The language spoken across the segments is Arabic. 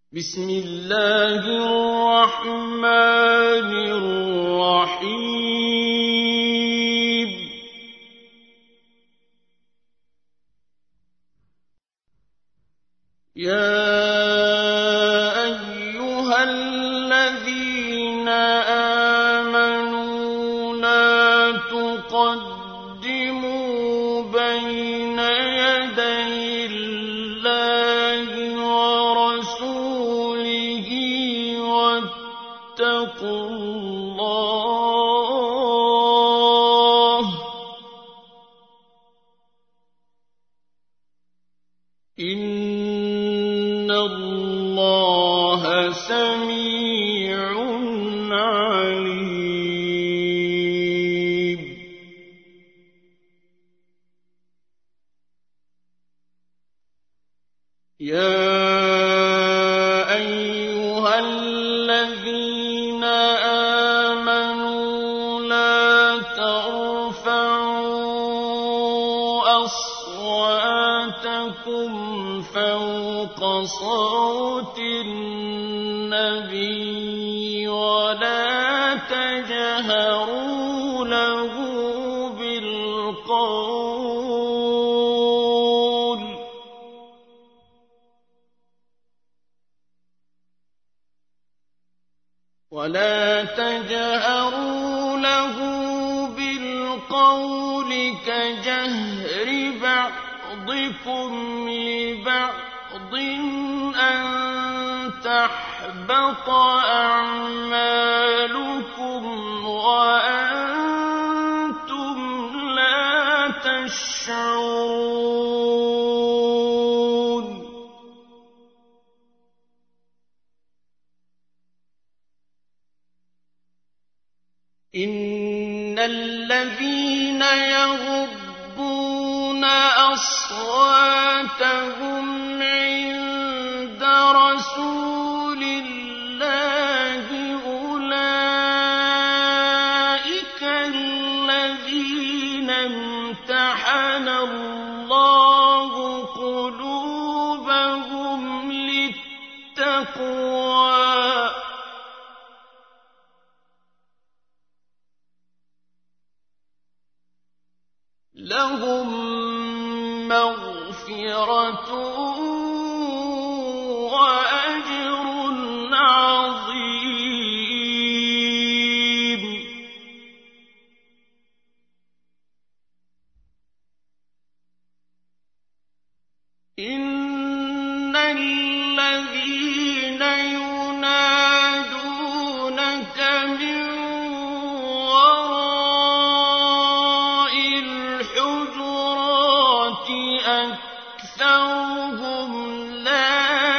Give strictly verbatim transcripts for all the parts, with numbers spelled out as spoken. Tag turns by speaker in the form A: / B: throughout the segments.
A: بسم الله الرحمن الرحيم يا أيها الذين آمنوا لا تقدموا بين يدي الله ورسوله واتقوا الله إن الله سميع عليم يا أيها الذين آمنوا لا ترفعوا أصواتكم فوق صوت النبي ولا تجهروا له بالقول ولا تجهروا له بالقول كجهر بعضكم لبعض أن تحبط أعمالكم وأنتم لا تشعرون إن الذين يغضون أصواتهم عند رسول الله أولئك الذين امتحن الله قلوبهم للتقوى لهم مغفرة وأجر عظيم إن الذين ينادونك من أكثرهم لا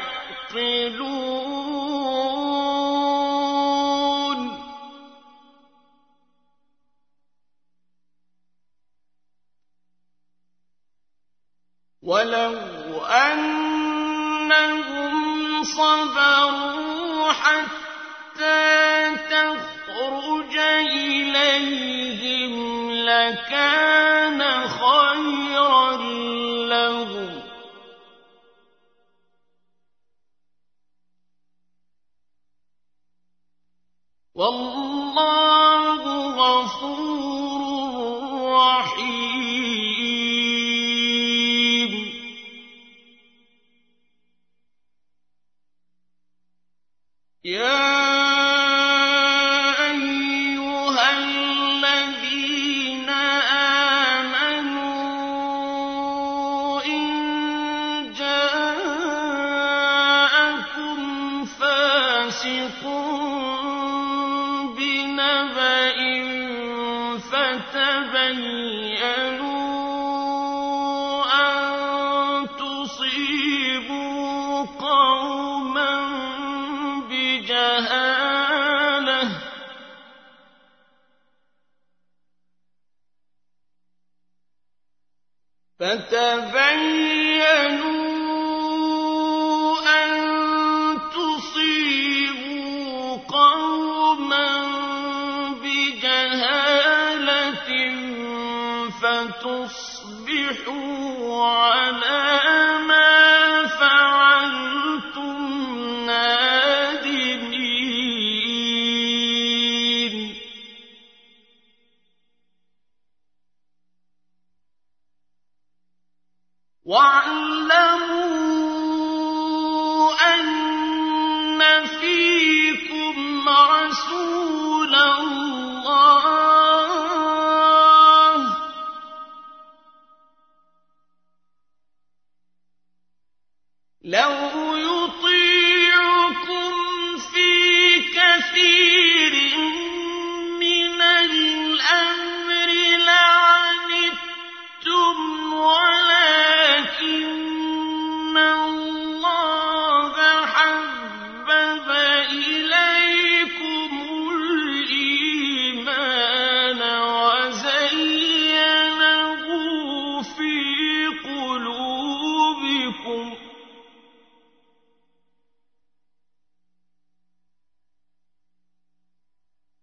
A: يعقلون ولو أنهم صبروا حتى تخرج إليهم لكان خيرا لهم والله غفور رحيم يا فتبينوا أن تصيبوا قوما بجهالة فتصبحوا على ما فعلتم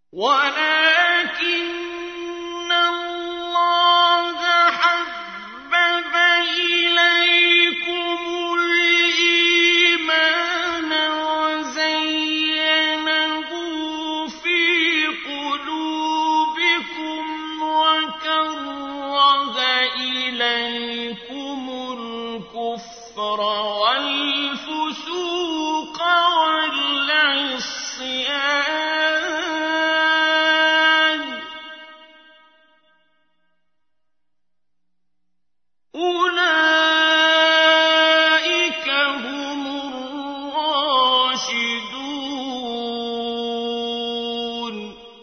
A: وَلَٰكِنَّ اللَّهَ حَبَّبَ إِلَيْكُمُ الْإِيمَانَ وَزَيَّنَهُ فِي قُلُوبِكُمْ وَكَرَّهَ إِلَيْكُمُ الْكُفْرَ وَالْفُسُوقَ وَالْعِصْيَانَ ۚ أُولَٰئِكَ هُمُ الرَّاشِدُونَ.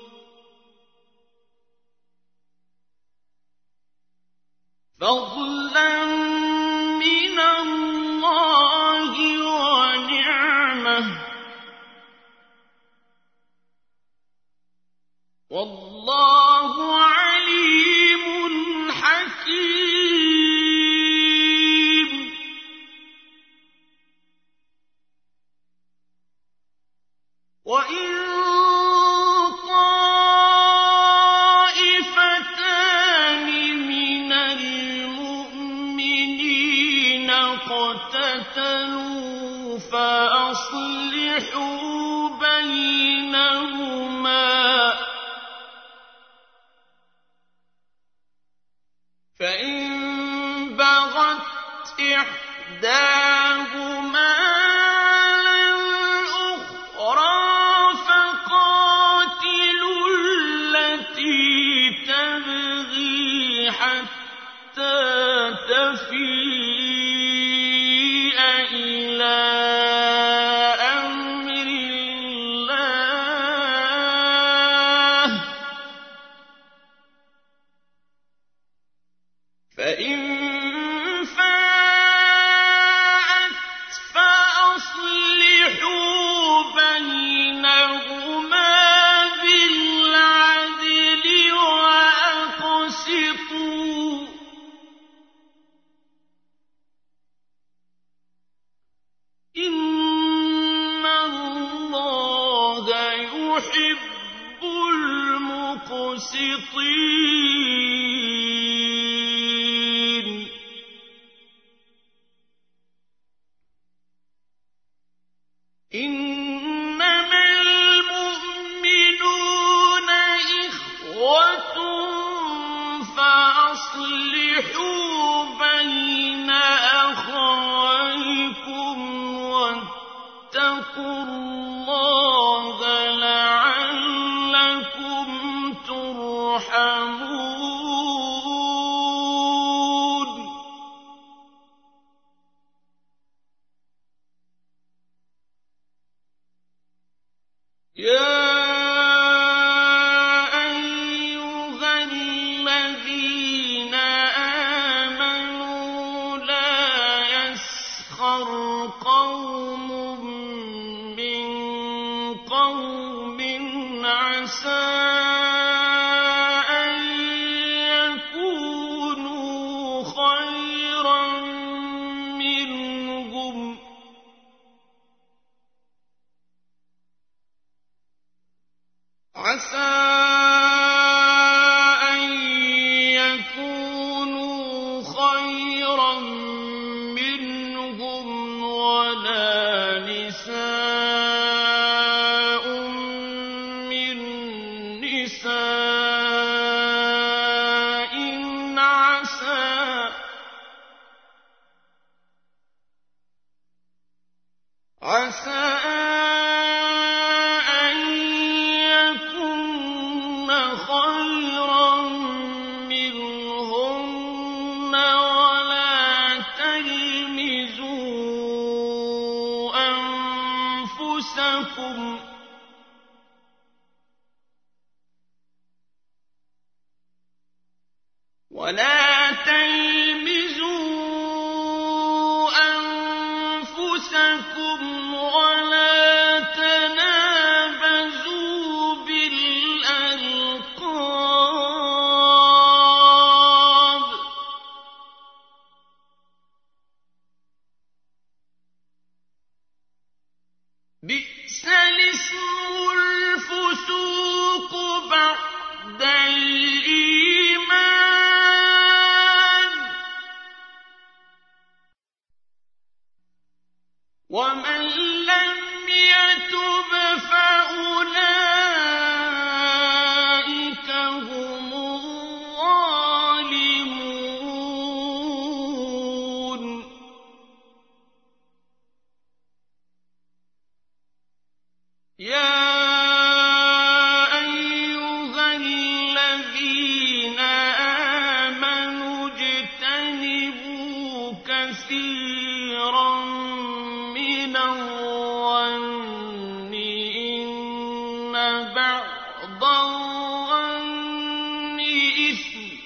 A: فَضْلًا مِّنَ اللَّهِ وَنِعْمَةً ۚ وَاللَّهُ عَلِيمٌ حَكِيمٌ. وَإِن طَائِفَتَانِ مِنَ الْمُؤْمِنِينَ اقْتَتَلُوا فَأَصْلِحُوا بَيْنَهُمَا ۖ فَإِن بَغَتْ إِحْدَاهُمَا عَلَى الْأُخْرَىٰ فَقَاتِلُوا الَّتِي تَبْغِي حَتَّىٰ تَفِيءَ إِلَىٰ أَمْرِ اللَّهِ ۚ فَإِن فَاءَتْ فَأَصْلِحُوا بَيْنَهُمَا بِالْعَدْلِ وَأَقْسِطُوا ۖ إِنَّ اللَّهَ يُحِبُّ الْمُقْسِطِينَ. إِنَّمَا الْمُؤْمِنُونَ إِخْوَةٌ فَأَصْلِحُوا بَيْنَ أَخَوَيْكُمْ وَاتَّقُوا اللَّهَ لَعَلَّكُمْ تُرْحَمُونَ. يَا أَيُّهَا الَّذِينَ آمَنُوا لَا يَسْخَرْ قَوْمٌ مِّن قَوْمٍ عَسَىٰ أَن يَكُونُوا خَيْرًا مِّنْهُمْ ۖ عَسَىٰ أَن يَكُونُوا خَيْرًا مِّنْهُمْ ۖ وَلَا نِسَاءٌ مِّن نِّسَاءٍ عَسَىٰ أَن يَكُنَّ خَيْرًا مِّنْهُنَّ ۖ وَلَا تَلْمِزُوا أَنفُسَكُمْ ۖ وَلَا تَلْمِزُوا أَنفُسَكُمْ وَلَا تَنَابَزُوا بِالْأَلْقَابِ ۖ بِئْسَ الِاسْمُ الْفُسُوقُ الْإِيمَانِ ۚ وَمَن لَّمْ يَتُبْ فَأُولَٰئِكَ هُمُ الظَّالِمُونَ. يَا أَيُّهَا الَّذِينَ آمَنُوا اجْتَنِبُوا كَثِيرًا مِّنَ الظَّنِّ إِنَّ بَعْضَ الظَّنِّ إِثْمٌ ۖ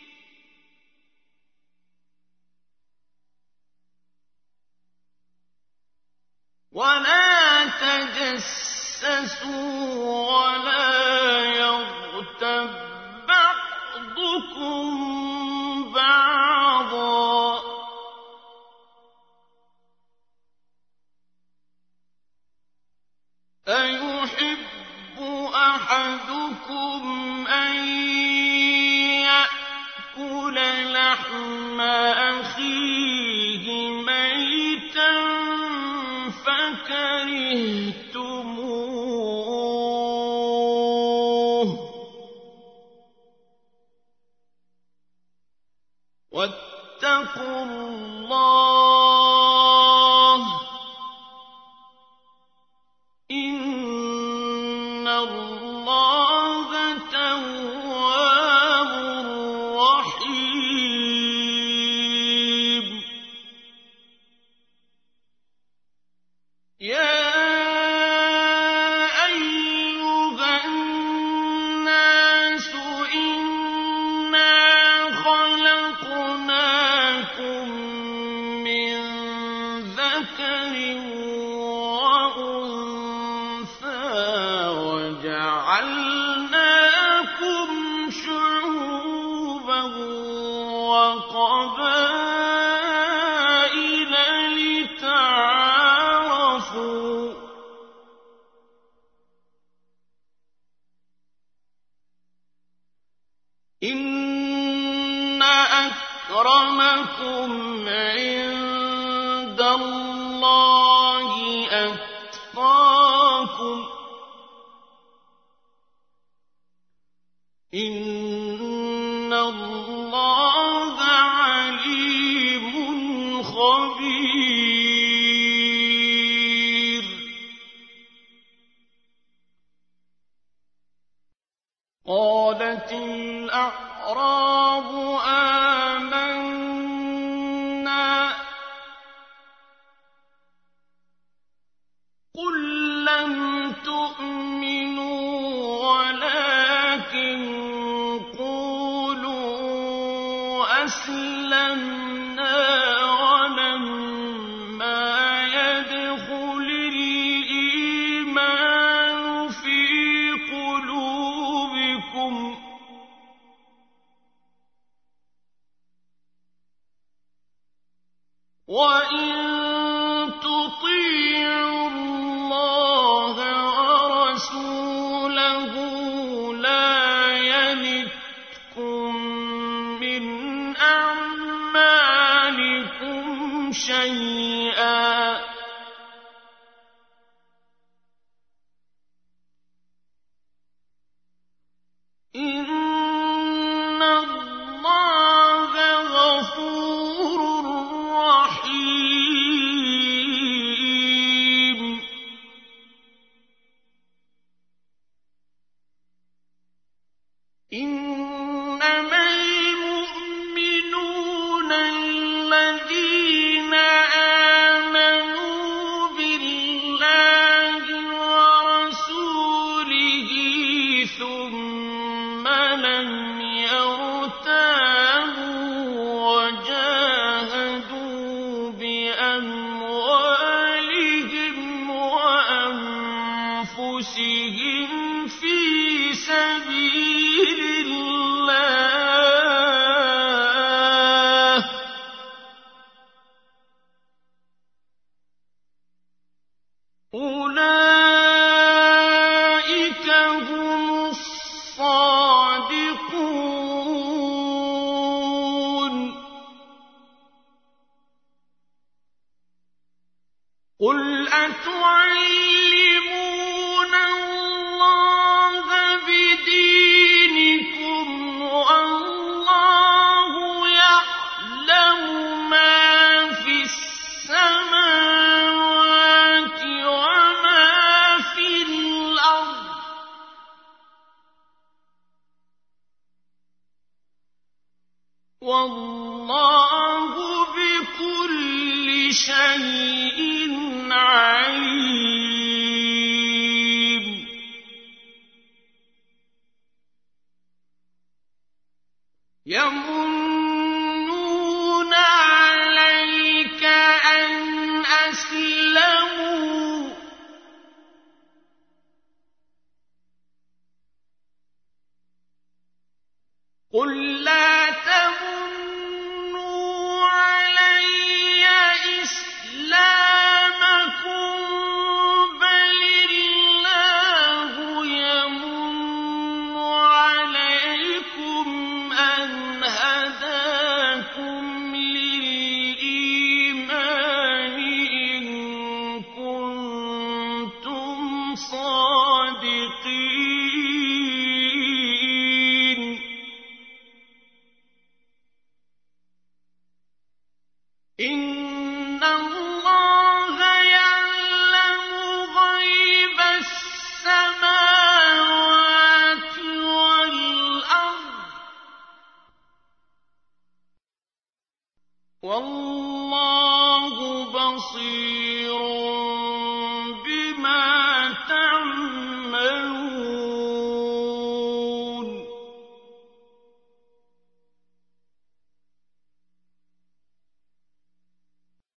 A: وَلَا تَجَسَّسُوا وَلَا يَغْتَب بَّعْضُكُم بَعْضًا ۚ أَيُحِبُّ أَحَدُكُمْ أَن يَأْكُلَ لَحْمَ أَخِيهِ مَيْتًا فَكَرِهْتُمُوهُ ۚ وَاتَّقُوا اللَّهَ ۚ إِنَّ اللَّهَ تَوَّابٌ رَّحِيمٌ. يَا أَيُّهَا النَّاسُ إِنَّا خَلَقْنَاكُم مِّن ذَكَرٍ وَأُنثَىٰ وَجَعَلْنَاكُمْ شُعُوبًا وَقَبَائِلَ لِتَعَارَفُوا ۚ إِنَّ أَكْرَمَكُمْ عِندَ اللَّهِ أَتْقَاكُمْ ۚ إِنَّ اللَّهَ عَلِيمٌ خَبِيرٌ. قَالَتِ الْأَعْرَابُ آمَنَّا ۖ قُل لَّمْ تُؤْمِنُوا وَلَٰكِن قُولُوا أَسْلَمْنَا وَلَمَّا يَدْخُلِ الْإِيمَانُ فِي قُلُوبِكُمْ ۖ وَإِن تُطِيعُوا اللَّهَ وَرَسُولَهُ لَا يَلِتْكُم مِّنْ أَعْمَالِكُمْ شَيْئًا ۚ إِنَّ اللَّهَ غَفُورٌ رَّحِيمٌ. إِنَّمَا الْمُؤْمِنُونَ الَّذِينَ آمَنُوا بِاللَّهِ وَرَسُولِهِ ثُمَّ لَمْ يَرْتَابُوا وَجَاهَدُوا بِأَمْوَالِهِمْ وَأَنفُسِهِمْ فِي سَبِيلِ اللَّهِ ۚ أُولَٰئِكَ هُمُ الصَّادِقُونَ. قُرَّةُ عَيْنٍ